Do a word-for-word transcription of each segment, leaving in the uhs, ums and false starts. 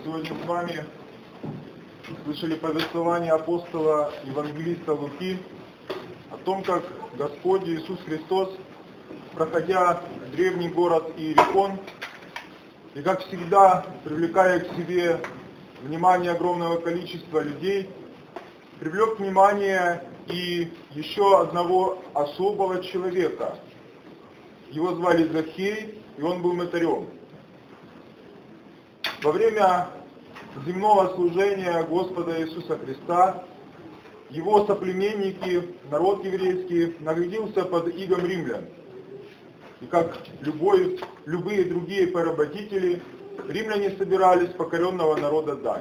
сегодня с вами слышали повествование апостола евангелиста Луки о том, как Господь Иисус Христос, проходя древний город Иерихон, и как всегда, привлекая к себе внимание огромного количества людей, привлек внимание и еще одного особого человека. Его звали Захей, и он был мытарем. Во время земного служения Господа Иисуса Христа его соплеменники, народ еврейский, находился под игом римлян. И как любой, любые другие поработители, римляне собирали с покоренного народа дань.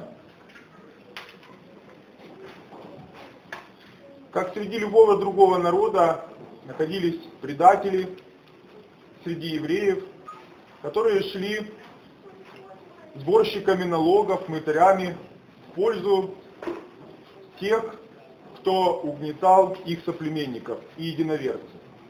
Как среди любого другого народа находились предатели среди евреев, которые шли сборщиками налогов, мытарями в пользу тех, кто угнетал их соплеменников и единоверцев.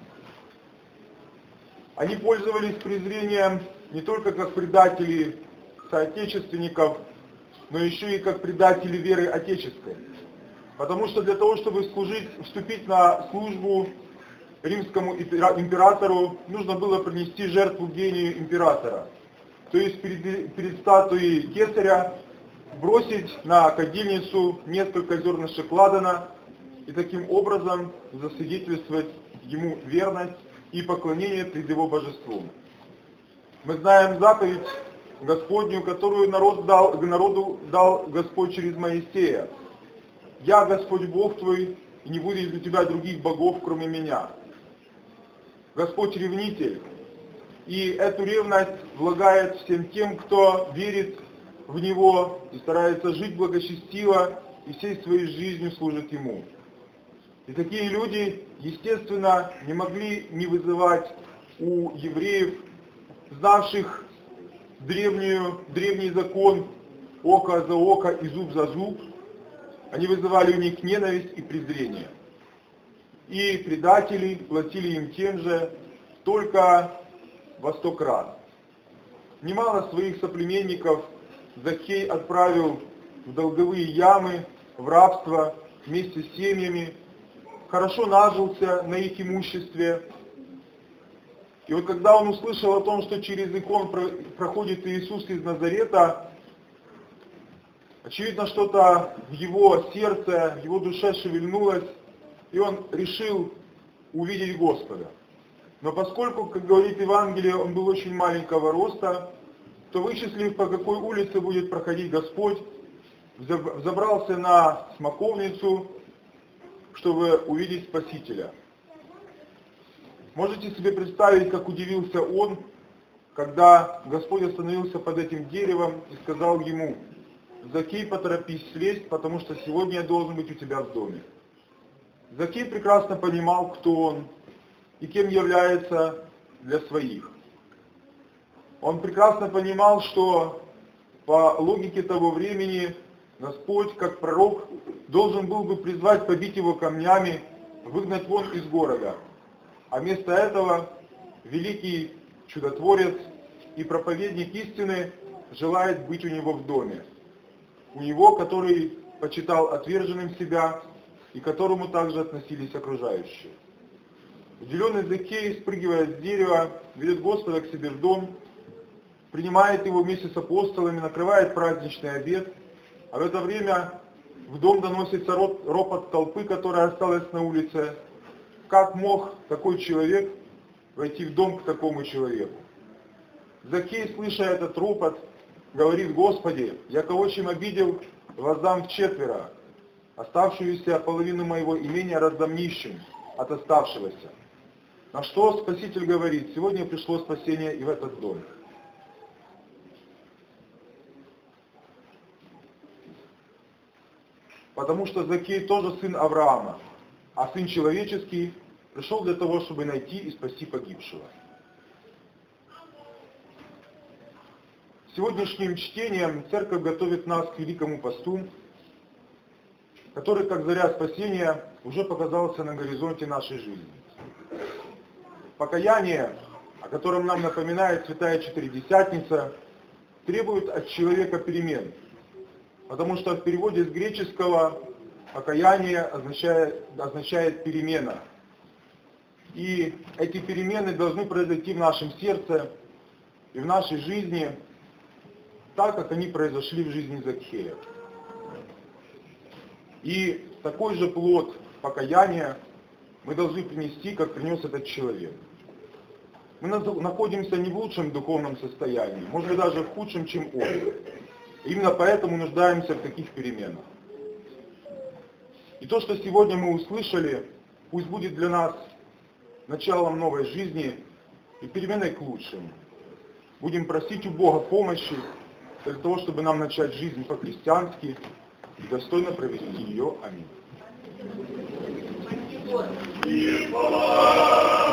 Они пользовались презрением не только как предатели соотечественников, но еще и как предатели веры отеческой. Потому что для того, чтобы служить, вступить на службу римскому императору, нужно было принести жертву гению императора. То есть перед, перед статуей кесаря бросить на кадильницу несколько зернышек ладана и таким образом засвидетельствовать ему верность и поклонение пред его божеством. Мы знаем заповедь Господню, которую народ дал, народу дал Господь через Моисея. «Я, Господь Бог твой, и не будет для тебя других богов, кроме меня». Господь ревнитель, и эту ревность влагает всем тем, кто верит в Него и старается жить благочестиво и всей своей жизнью служит Ему. И такие люди, естественно, не могли не вызывать у евреев, знавших древнюю, древний закон око за око и зуб за зуб, они вызывали у них ненависть и презрение. И предатели платили им тем же, только во сто крат. Немало своих соплеменников Захей отправил в долговые ямы, в рабство вместе с семьями, хорошо нажился на их имуществе. И вот когда он услышал о том, что через икон проходит Иисус из Назарета, очевидно, что-то в его сердце, в его душе шевельнулось, и он решил увидеть Господа. Но поскольку, как говорит Евангелие, он был очень маленького роста, то, вычислив, по какой улице будет проходить Господь, взобрался на смоковницу, чтобы увидеть Спасителя. Можете себе представить, как удивился он, когда Господь остановился под этим деревом и сказал ему: «Захей, поторопись слезть, потому что сегодня я должен быть у тебя в доме». Захей прекрасно понимал, кто он и кем является для своих. Он прекрасно понимал, что по логике того времени Господь, как пророк, должен был бы призвать побить его камнями, выгнать вон из города. А вместо этого великий чудотворец и проповедник истины желает быть у него в доме. У него, который почитал отверженным себя и к которому также относились окружающие. Удивленный Захей, спрыгивая с дерева, ведет Господа к себе в дом, принимает его вместе с апостолами, накрывает праздничный обед, а в это время в дом доносится ропот толпы, которая осталась на улице. Как мог такой человек войти в дом к такому человеку? Захей, слыша этот ропот, говорит: «Господи, я кого чем обидел, воздам вчетверо, оставшуюся половину моего имения раздам нищим от оставшегося». На что Спаситель говорит: «Сегодня пришло спасение и в этот дом». Потому что Захей тоже сын Авраама, а сын человеческий пришел для того, чтобы найти и спасти погибшего. Сегодняшним чтением Церковь готовит нас к Великому посту, который, как заря спасения, уже показался на горизонте нашей жизни. Покаяние, о котором нам напоминает Святая Четыредесятница, требует от человека перемен. Потому что в переводе с греческого покаяние означает, означает перемена. И эти перемены должны произойти в нашем сердце и в нашей жизни, так, как они произошли в жизни Закхея. И такой же плод покаяния мы должны принести, как принес этот человек. Мы находимся не в лучшем духовном состоянии, может быть даже в худшем, чем он. Именно поэтому нуждаемся в таких переменах. И то, что сегодня мы услышали, пусть будет для нас началом новой жизни и переменой к лучшему. Будем просить у Бога помощи для того, чтобы нам начать жизнь по-христиански и достойно провести ее. Аминь.